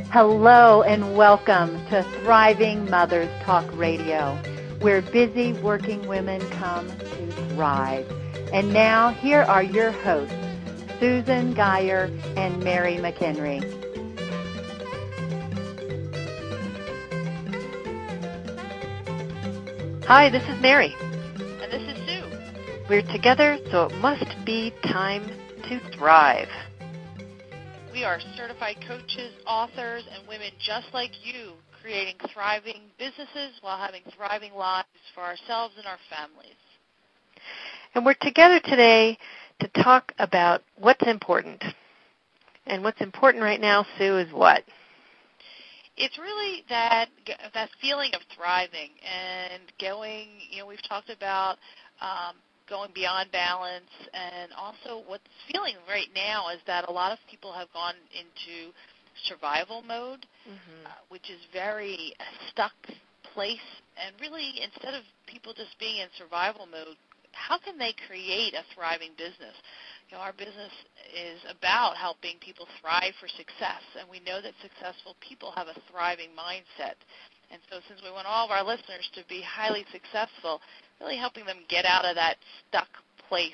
Hello and welcome to Thriving Mothers Talk Radio, where busy working women come to thrive. And now, here are your hosts, Susan Geyer and Mary McHenry. Hi, this is Mary. And this is Sue. We're together, so it must be time to thrive. We are certified coaches, authors, and women just like you, creating thriving businesses while having thriving lives for ourselves and our families. And we're together today to talk about what's important. And what's important right now, Sue, is what? It's really that feeling of thriving and going, we've talked about going beyond balance, and also what's feeling right now is that a lot of people have gone into survival mode, which is very stuck place, and really instead of people just being in survival mode, how can they create a thriving business? Our business is about helping people thrive for success, and we know that successful people have a thriving mindset. And so since we want all of our listeners to be highly successful, really helping them get out of that stuck place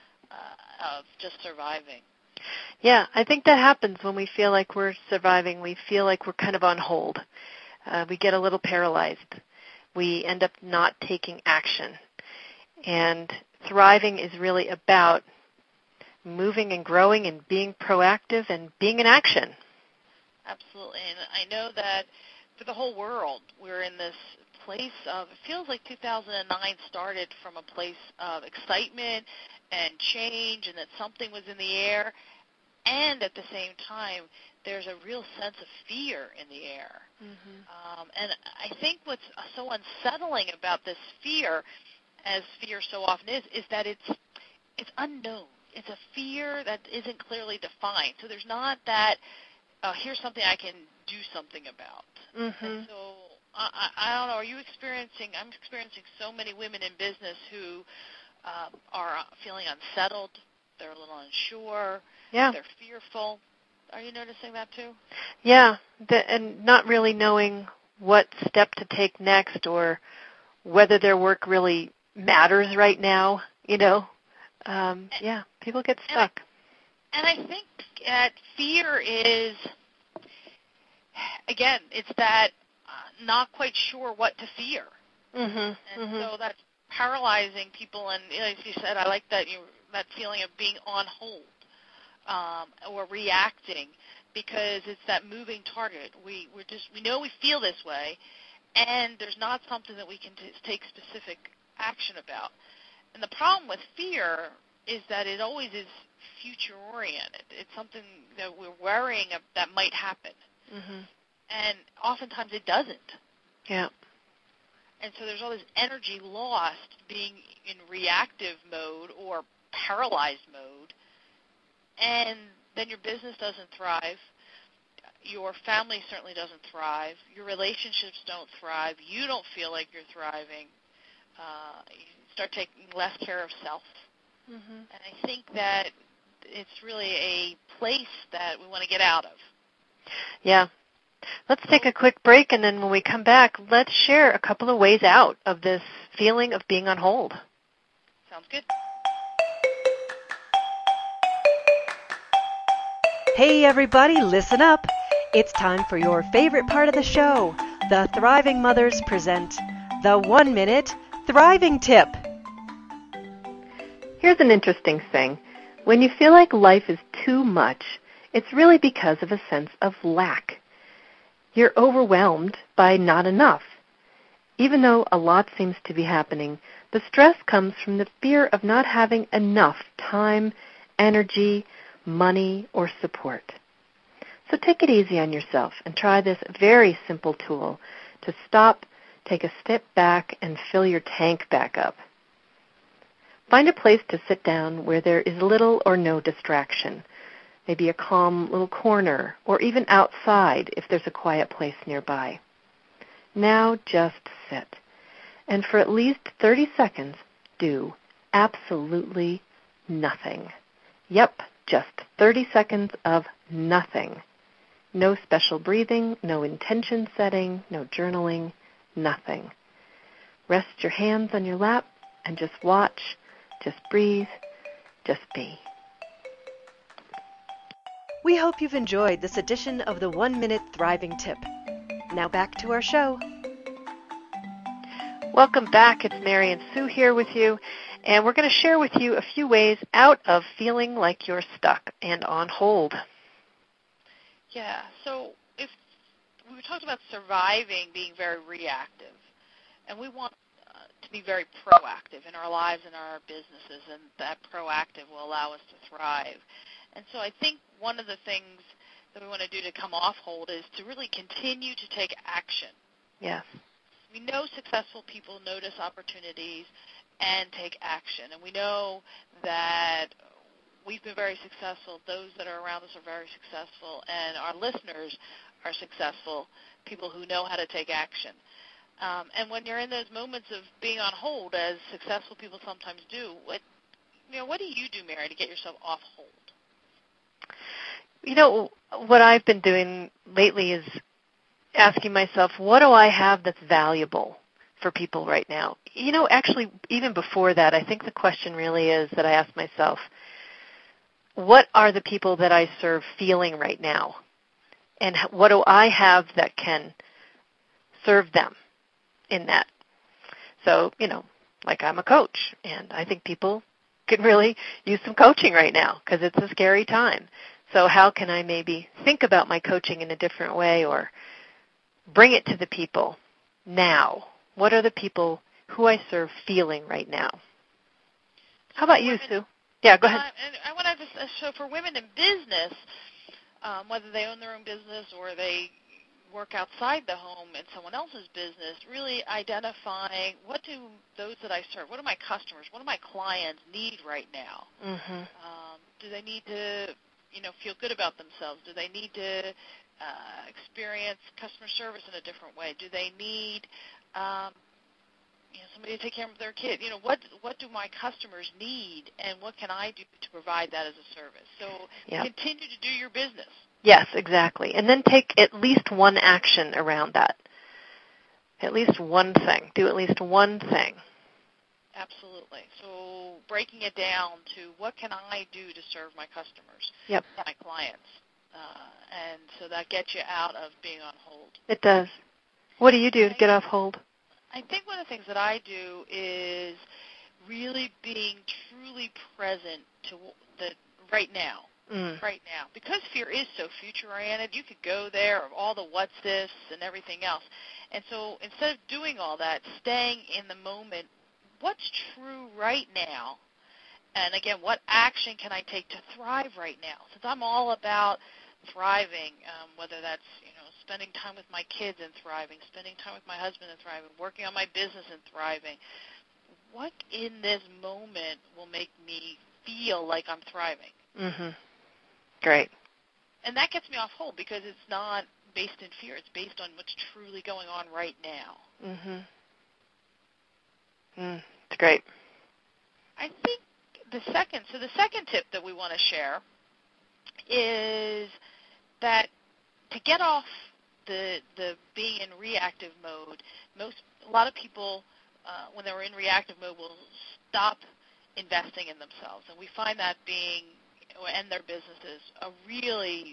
of just surviving. Yeah, I think that happens when we feel like we're surviving. We feel like we're kind of on hold. We get a little paralyzed. We end up not taking action. And thriving is really about moving and growing and being proactive and being in action. Absolutely. And I know that for the whole world, we're in this place of, it feels like 2009 started from a place of excitement and change and that something was in the air. And at the same time, there's a real sense of fear in the air. And I think what's so unsettling about this fear, as fear so often is that it's unknown. It's a fear that isn't clearly defined. So there's not that, here's something I can do something about. And so I don't know, I'm experiencing so many women in business who are feeling unsettled. They're a little unsure. Yeah. They're fearful. Are you noticing that too? Yeah, and not really knowing what step to take next or whether their work really matters right now, people get stuck. And I think that fear is, again, it's that not quite sure what to fear. So that's paralyzing people. And as you said, I like that feeling of being on hold or reacting, because it's that moving target. We know we feel this way, and there's not something that we can take specific action about. And the problem with fear is that it always is future-oriented. It's something that we're worrying that might happen. And oftentimes it doesn't. Yeah. And so there's all this energy lost being in reactive mode or paralyzed mode. And then your business doesn't thrive. Your family certainly doesn't thrive. Your relationships don't thrive. You don't feel like you're thriving. You start taking less care of self. And I think that it's really a place that we want to get out of. Yeah. Let's take a quick break, and then when we come back, let's share a couple of ways out of this feeling of being on hold. Sounds good. Hey everybody, listen up. It's time for your favorite part of the show. The Thriving Mothers present the 1-Minute Thriving Tip. Here's an interesting thing. When you feel like life is too much, it's really because of a sense of lack. You're overwhelmed by not enough. Even though a lot seems to be happening, the stress comes from the fear of not having enough time, energy, money, or support. So take it easy on yourself and try this very simple tool to stop, take a step back, and fill your tank back up. Find a place to sit down where there is little or no distraction, maybe a calm little corner, or even outside if there's a quiet place nearby. Now just sit, and for at least 30 seconds, do absolutely nothing. Yep, just 30 seconds of nothing. No special breathing, no intention setting, no journaling, nothing. Rest your hands on your lap and just watch, just breathe, just be. We hope you've enjoyed this edition of the 1 Minute Thriving Tip. Now back to our show. Welcome back. It's Mary and Sue here with you, and we're going to share with you a few ways out of feeling like you're stuck and on hold. Yeah, so if we talked about surviving being very reactive, and we want to be very proactive in our lives and our businesses, and that proactive will allow us to thrive. And so I think one of the things that we want to do to come off hold is to really continue to take action. Yes. We know successful people notice opportunities and take action. And we know that we've been very successful. Those that are around us are very successful. And our listeners are successful, people who know how to take action. And when you're in those moments of being on hold, as successful people sometimes do, what do you do, Mary, to get yourself off hold? What I've been doing lately is asking myself, what do I have that's valuable for people right now? Actually, even before that, I think the question really is that I ask myself, what are the people that I serve feeling right now? And what do I have that can serve them in that? So, like I'm a coach, and I think people could really use some coaching right now because it's a scary time. So how can I maybe think about my coaching in a different way or bring it to the people now? What are the people who I serve feeling right now? How about you, Sue? Yeah, go ahead. And I want to so for women in business, whether they own their own business or they work outside the home in someone else's business, really identifying what do those that I serve, what do my customers, what do my clients need right now? Mm-hmm. Do they need to feel good about themselves? Do they need to experience customer service in a different way? Do they need somebody to take care of their kid? What do my customers need, and what can I do to provide that as a service? So continue to do your business. Yes, exactly. And then take at least one action around that. At least one thing. Do at least one thing. Absolutely. So breaking it down to what can I do to serve my customers, my clients, and so that gets you out of being on hold. It does. What do you do to get off hold? I think one of the things that I do is really being truly present to the right now. Right now. Because fear is so future-oriented, you could go there of all the what's this and everything else. And so instead of doing all that, staying in the moment, what's true right now? And again, what action can I take to thrive right now? Since I'm all about thriving, whether that's spending time with my kids and thriving, spending time with my husband and thriving, working on my business and thriving, what in this moment will make me feel like I'm thriving? Mm-hmm. Great. And that gets me off hold because it's not based in fear. It's based on what's truly going on right now. Mm-hmm. It's great. I think the second tip that we want to share is that to get off the being in reactive mode, a lot of people, when they're in reactive mode, will stop investing in themselves. And we find that and their businesses a really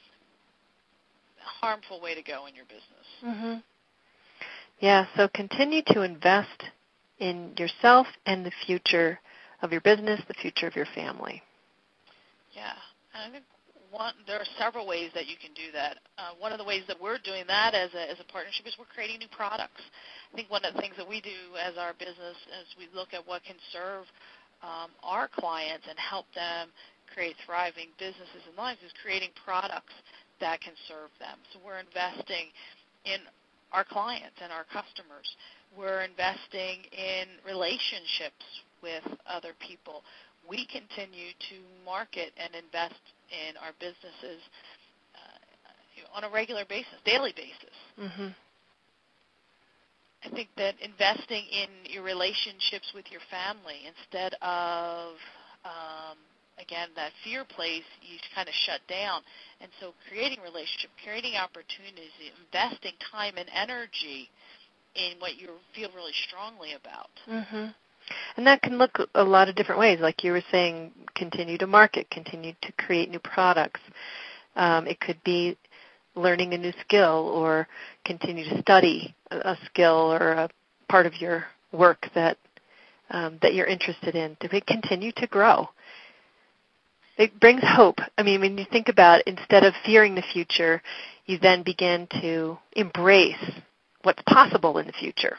harmful way to go in your business. Mm-hmm. Yeah, so continue to invest in yourself and the future of your business, the future of your family. Yeah, and I think there are several ways that you can do that. One of the ways that we're doing that as a partnership is we're creating new products. I think one of the things that we do as our business is we look at what can serve our clients and help them create thriving businesses and lives is creating products that can serve them. So we're investing in our clients and our customers. We're investing in relationships with other people. We continue to market and invest in our businesses on a regular basis, daily basis. Mm-hmm. I think that investing in your relationships with your family instead of again, that fear place, you kind of shut down. And so creating relationship, creating opportunities, investing time and energy in what you feel really strongly about. Mm-hmm. And that can look a lot of different ways. Like you were saying, continue to market, continue to create new products. It could be learning a new skill or continue to study a skill or a part of your work that you're interested in to continue to grow. It brings hope. I mean, when you think about it, instead of fearing the future, you then begin to embrace what's possible in the future.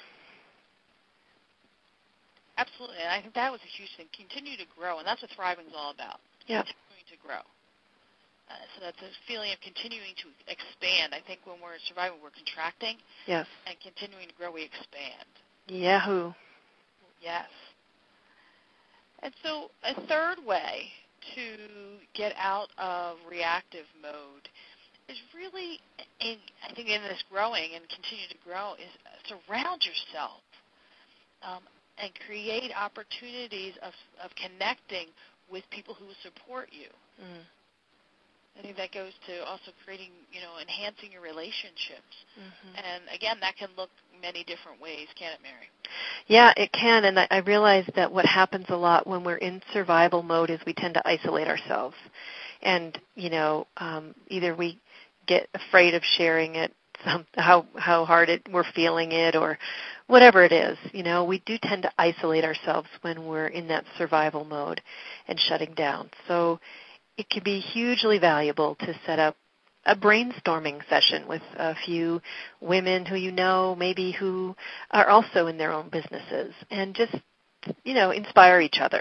Absolutely, and I think that was a huge thing. Continue to grow, and that's what thriving is all about. Yeah. Continuing to grow. So that's a feeling of continuing to expand. I think when we're surviving, we're contracting. Yes. And continuing to grow, we expand. Yahoo. Yes. And so a third way to get out of reactive mode is really, I think in this growing and continue to grow, is surround yourself and create opportunities of connecting with people who will support you. Mm. I think that goes to also creating, enhancing your relationships. Mm-hmm. And again, that can look many different ways, can't it, Mary? Yeah, it can. And I realize that what happens a lot when we're in survival mode is we tend to isolate ourselves. And, either we get afraid of sharing it, how hard we're feeling it, or whatever it is. We do tend to isolate ourselves when we're in that survival mode and shutting down. So it can be hugely valuable to set up a brainstorming session with a few women who maybe who are also in their own businesses, and just, inspire each other.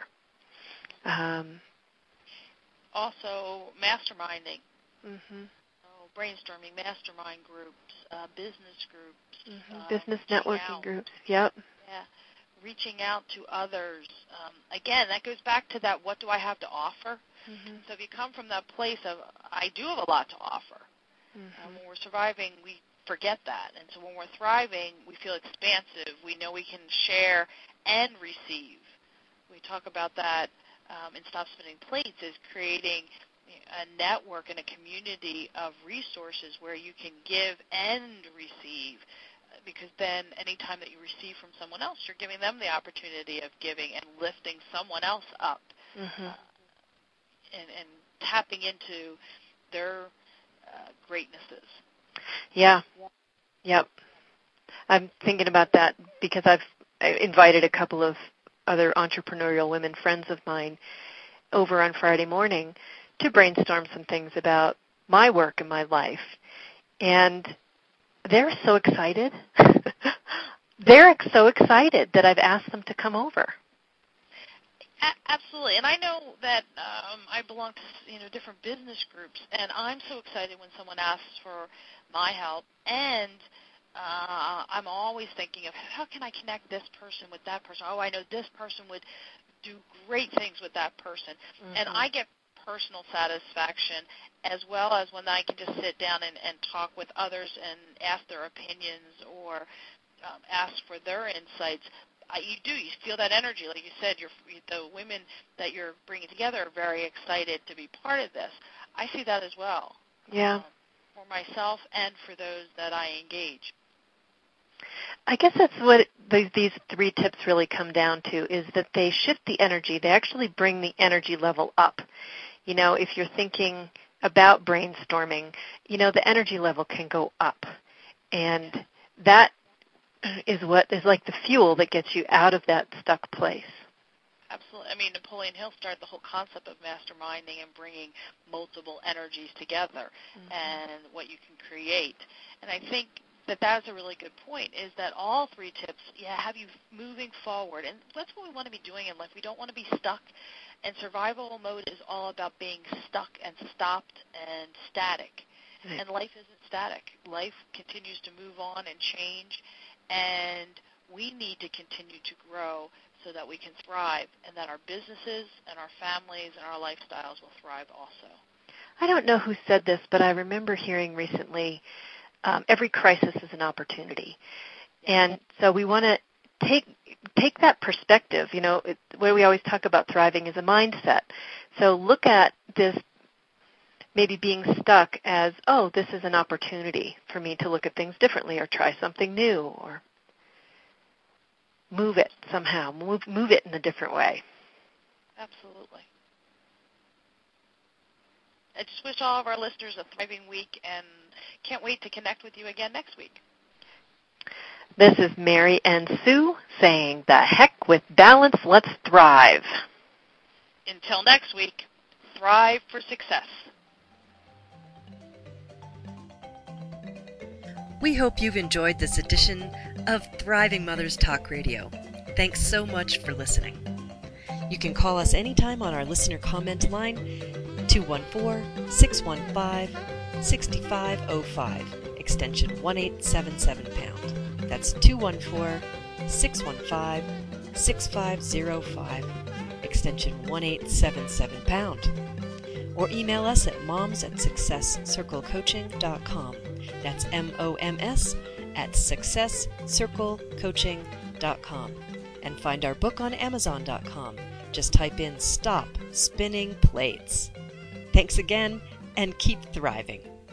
Also, masterminding. Mm-hmm. Brainstorming, mastermind groups, business groups. Mm-hmm. Business networking groups, yep. Yeah, reaching out to others. Again, that goes back to that, what do I have to offer? Mm-hmm. So if you come from that place of, I do have a lot to offer. Mm-hmm. When we're surviving, we forget that. And so when we're thriving, we feel expansive. We know we can share and receive. We talk about that in Stop Spinning Plates, is creating a network and a community of resources where you can give and receive, because then any time that you receive from someone else, you're giving them the opportunity of giving and lifting someone else up. Mm-hmm. And tapping into their greatnesses. Yeah. Yep. I'm thinking about that because I invited a couple of other entrepreneurial women friends of mine over on Friday morning to brainstorm some things about my work and my life. And they're so excited. They're so excited that I've asked them to come over. Absolutely, and I know that I belong to different business groups, and I'm so excited when someone asks for my help, and I'm always thinking of how can I connect this person with that person. Oh, I know this person would do great things with that person, mm-hmm. and I get personal satisfaction as well as when I can just sit down and talk with others and ask their opinions or ask for their insights. You feel that energy. Like you said, the women that you're bringing together are very excited to be part of this. I see that as well. Yeah. For myself and for those that I engage. I guess that's what these 3 tips really come down to, is that they shift the energy. They actually bring the energy level up. If you're thinking about brainstorming, the energy level can go up. And that is what is like the fuel that gets you out of that stuck place. Absolutely. I mean, Napoleon Hill started the whole concept of masterminding and bringing multiple energies together, mm-hmm. and what you can create. And I think that that's a really good point, is that all 3 tips, have you moving forward. And that's what we want to be doing in life. We don't want to be stuck. And survival mode is all about being stuck and stopped and static. Right. And life isn't static. Life continues to move on and change. And we need to continue to grow so that we can thrive, and that our businesses and our families and our lifestyles will thrive also. I don't know who said this, but I remember hearing recently, every crisis is an opportunity. And so we want to take that perspective. Where we always talk about thriving is a mindset. So look at this maybe being stuck as, oh, this is an opportunity for me to look at things differently or try something new or move it somehow, move it in a different way. Absolutely. I just wish all of our listeners a thriving week and can't wait to connect with you again next week. This is Mary and Sue saying, the heck with balance, let's thrive. Until next week, thrive for success. We hope you've enjoyed this edition of Thriving Mothers Talk Radio. Thanks so much for listening. You can call us anytime on our listener comment line, 214-615-6505, extension 1877#. That's 214-615-6505, extension 1877#. Or email us at moms@successcirclecoaching.com. That's MOMS@successcirclecoaching.com. And find our book on Amazon.com. Just type in Stop Spinning Plates. Thanks again, and keep thriving.